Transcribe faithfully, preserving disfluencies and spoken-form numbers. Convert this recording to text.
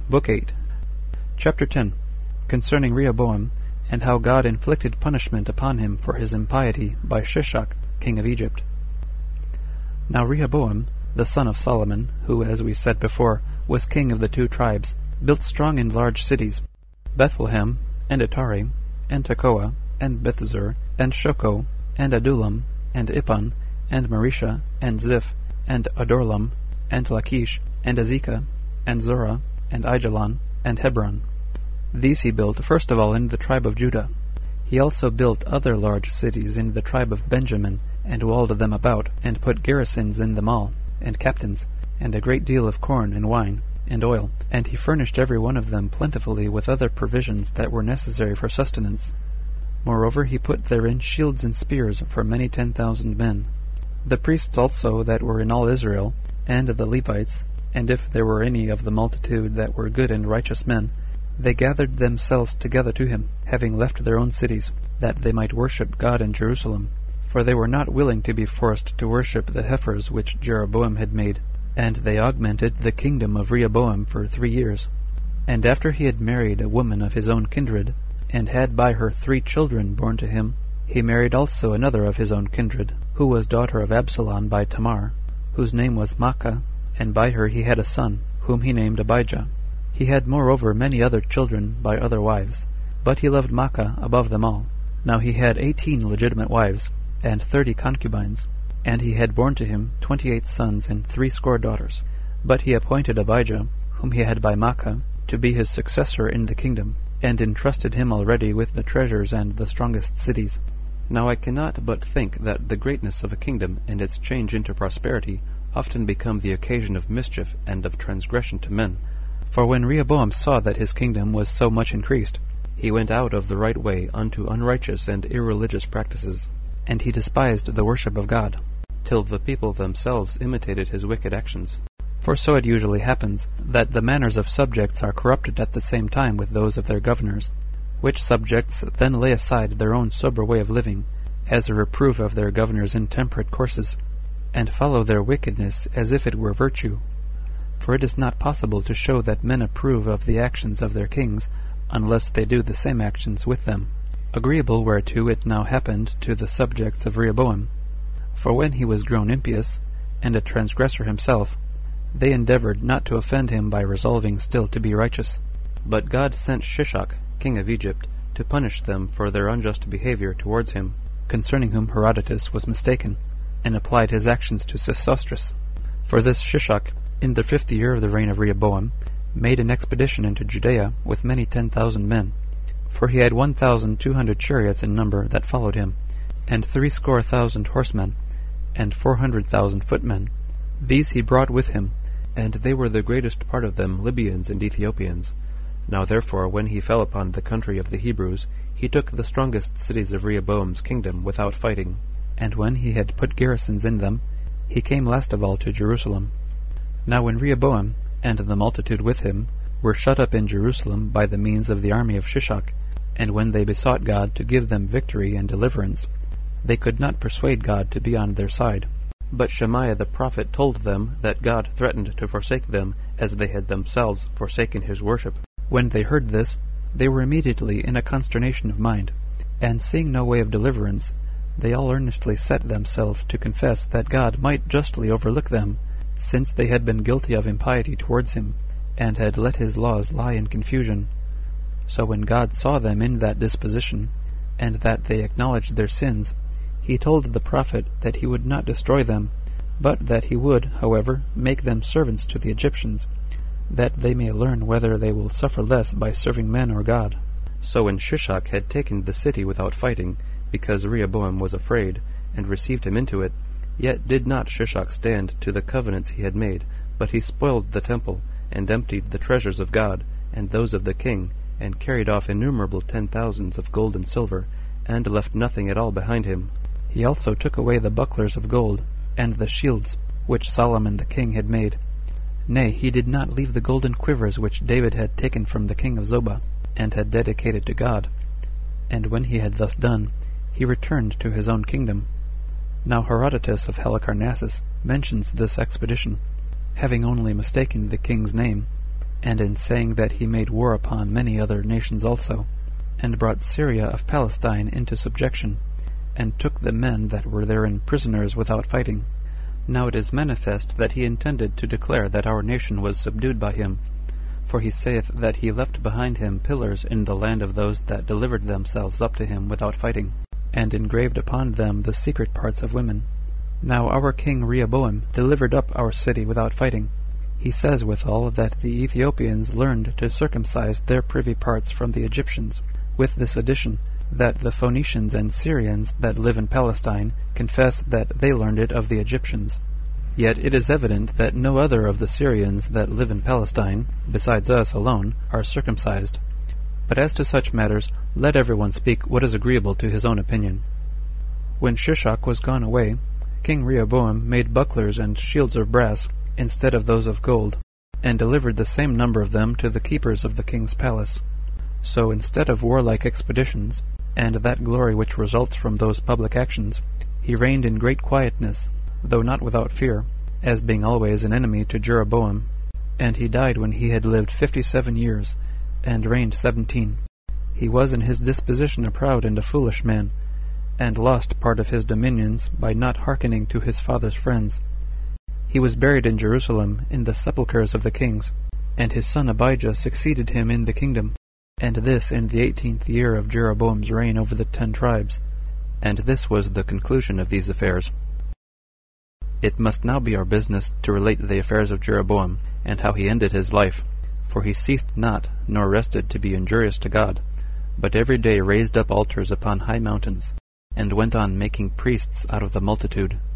Book eight. Chapter ten. Concerning Rehoboam, and how God inflicted punishment upon him for his impiety by Shishak, king of Egypt. Now Rehoboam, the son of Solomon, who, as we said before, was king of the two tribes, built strong and large cities, Bethlehem, and Atari, and Tekoa, and Bethzur, and Shoko, and Adullam, and Ippon, and Marisha, and Ziph, and Adorlam, and Lachish, and Azekah, and Zorah, and Aijalon, and Hebron. These he built first of all in the tribe of Judah. He also built other large cities in the tribe of Benjamin, and walled them about, and put garrisons in them all, and captains, and a great deal of corn, and wine, and oil, and he furnished every one of them plentifully with other provisions that were necessary for sustenance. Moreover, he put therein shields and spears for many ten thousand men. The priests also that were in all Israel, and the Levites, and if there were any of the multitude that were good and righteous men, they gathered themselves together to him, having left their own cities, that they might worship God in Jerusalem. For they were not willing to be forced to worship the heifers which Jeroboam had made. And they augmented the kingdom of Rehoboam for three years. And after he had married a woman of his own kindred, and had by her three children born to him, he married also another of his own kindred, who was daughter of Absalom by Tamar, whose name was Maachah, and by her he had a son, whom he named Abijah. He had moreover many other children by other wives, but he loved Maachah above them all. Now he had eighteen legitimate wives, and thirty concubines, and he had borne to him twenty-eight sons and threescore daughters. But he appointed Abijah, whom he had by Maachah, to be his successor in the kingdom, and entrusted him already with the treasures and the strongest cities. Now I cannot but think that the greatness of a kingdom and its change into prosperity often become the occasion of mischief and of transgression to men. For when Rehoboam saw that his kingdom was so much increased, he went out of the right way unto unrighteous and irreligious practices, and he despised the worship of God, till the people themselves imitated his wicked actions. For so it usually happens, that the manners of subjects are corrupted at the same time with those of their governors, which subjects then lay aside their own sober way of living, as a reproof of their governors' intemperate courses, and follow their wickedness as if it were virtue. For it is not possible to show that men approve of the actions of their kings, unless they do the same actions with them. Agreeable whereto it now happened to the subjects of Rehoboam. For when he was grown impious, and a transgressor himself, they endeavored not to offend him by resolving still to be righteous. But God sent Shishak, king of Egypt, to punish them for their unjust behavior towards him, concerning whom Herodotus was mistaken, and applied his actions to Sesostris. For this Shishak, in the fifth year of the reign of Rehoboam, made an expedition into Judea with many ten thousand men. For he had one thousand two hundred chariots in number that followed him, and threescore thousand horsemen, and four hundred thousand footmen. These he brought with him, and they were the greatest part of them Libyans and Ethiopians. Now therefore, when he fell upon the country of the Hebrews, he took the strongest cities of Rehoboam's kingdom without fighting. And when he had put garrisons in them, he came last of all to Jerusalem. Now when Rehoboam, and the multitude with him, were shut up in Jerusalem by the means of the army of Shishak, and when they besought God to give them victory and deliverance, they could not persuade God to be on their side. But Shemaiah the prophet told them that God threatened to forsake them, as they had themselves forsaken his worship. When they heard this, they were immediately in a consternation of mind, and seeing no way of deliverance, they all earnestly set themselves to confess that God might justly overlook them, since they had been guilty of impiety towards him, and had let his laws lie in confusion. So when God saw them in that disposition, and that they acknowledged their sins, he told the prophet that he would not destroy them, but that he would, however, make them servants to the Egyptians, that they may learn whether they will suffer less by serving men or God. So when Shishak had taken the city without fighting, because Rehoboam was afraid, and received him into it, yet did not Shishak stand to the covenants he had made, but he spoiled the temple, and emptied the treasures of God, and those of the king, and carried off innumerable ten thousands of gold and silver, and left nothing at all behind him. He also took away the bucklers of gold, and the shields, which Solomon the king had made. Nay, he did not leave the golden quivers which David had taken from the king of Zobah, and had dedicated to God. And when he had thus done, he returned to his own kingdom. Now Herodotus of Halicarnassus mentions this expedition, having only mistaken the king's name, and in saying that he made war upon many other nations also, and brought Syria of Palestine into subjection, and took the men that were therein prisoners without fighting. Now it is manifest that he intended to declare that our nation was subdued by him, for he saith that he left behind him pillars in the land of those that delivered themselves up to him without fighting, and engraved upon them the secret parts of women. Now our king Rehoboam delivered up our city without fighting. He says withal that the Ethiopians learned to circumcise their privy parts from the Egyptians, with this addition, that the Phoenicians and Syrians that live in Palestine confess that they learned it of the Egyptians. Yet it is evident that no other of the Syrians that live in Palestine, besides us alone, are circumcised. But as to such matters, let every one speak what is agreeable to his own opinion. When Shishak was gone away, King Rehoboam made bucklers and shields of brass, instead of those of gold, and delivered the same number of them to the keepers of the king's palace. So instead of warlike expeditions, and that glory which results from those public actions, he reigned in great quietness, though not without fear, as being always an enemy to Jeroboam. And he died when he had lived fifty-seven years, and reigned seventeen. He was in his disposition a proud and a foolish man, and lost part of his dominions by not hearkening to his father's friends. He was buried in Jerusalem in the sepulchres of the kings, and his son Abijah succeeded him in the kingdom, and this in the eighteenth year of Jeroboam's reign over the ten tribes. And this was the conclusion of these affairs. It must now be our business to relate the affairs of Jeroboam, and how he ended his life, for he ceased not, nor rested to be injurious to God, but every day raised up altars upon high mountains, and went on making priests out of the multitude.